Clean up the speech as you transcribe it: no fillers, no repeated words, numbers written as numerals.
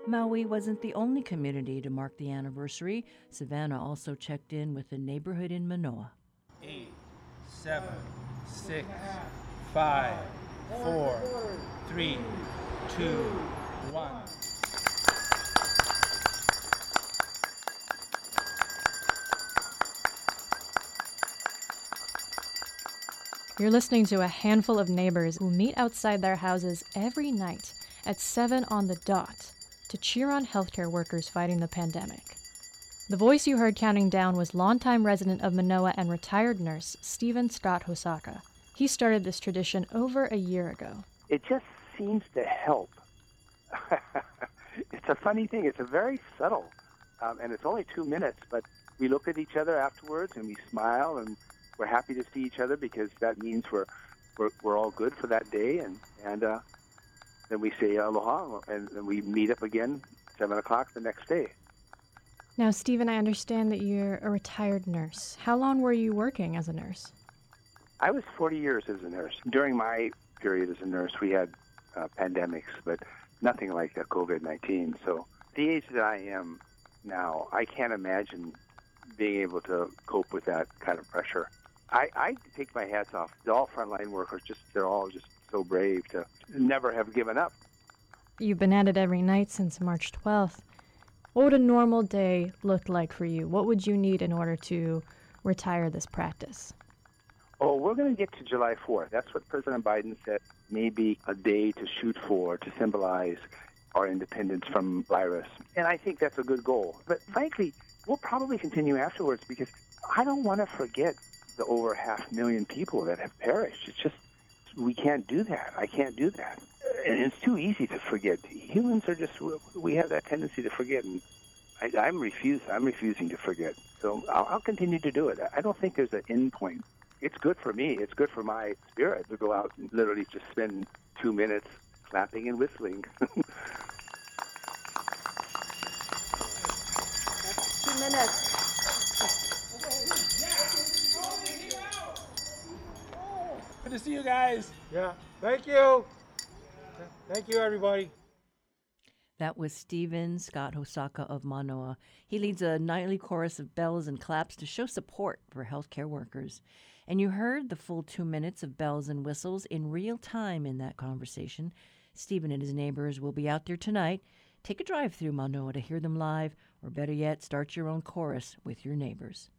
Maui wasn't the only community to mark the anniversary. Savannah also checked in with a neighborhood in Manoa. 8, 7, 6, 5, 4, 3, 2, 1. You're listening to a handful of neighbors who meet outside their houses every night at 7 on the dot to cheer on healthcare workers fighting the pandemic. The voice you heard counting down was longtime resident of Manoa and retired nurse Stephen Scott Hosaka. He started this tradition over a year ago. It just seems to help. It's a funny thing. It's a very subtle, and it's only 2 minutes, but we look at each other afterwards and we smile and we're happy to see each other because that means we're all good for that day, and then we say aloha, and we meet up again 7 o'clock the next day. Now, Stephen, I understand that you're a retired nurse. How long were you working as a nurse? I was 40 years as a nurse. During my period as a nurse, we had pandemics, but nothing like COVID-19. So the age that I am now, I can't imagine being able to cope with that kind of pressure. I take my hats off to all frontline workers. They're all just so brave to never have given up. You've been at it every night since March 12th. What would a normal day look like for you? What would you need in order to retire this practice? Oh, we're going to get to July 4th. That's what President Biden said may be a day to shoot for, to symbolize our independence from virus. And I think that's a good goal. But frankly, we'll probably continue afterwards because I don't want to forget the over 500,000 people that have perished. It's just, we can't do that. I can't do that. And it's too easy to forget. Humans are just, we have that tendency to forget. And I'm refusing to forget. So I'll continue to do it. I don't think there's an end point. It's good for me. It's good for my spirit to go out and literally just spend 2 minutes clapping and whistling. 2 minutes. Good to see you guys. Yeah, thank you. Thank you, everybody. That was Stephen Scott Hosaka of Manoa. He leads a nightly chorus of bells and claps to show support for healthcare workers. And you heard the full 2 minutes of bells and whistles in real time in that conversation. Stephen and his neighbors will be out there tonight. Take a drive through Manoa to hear them live, or better yet, start your own chorus with your neighbors.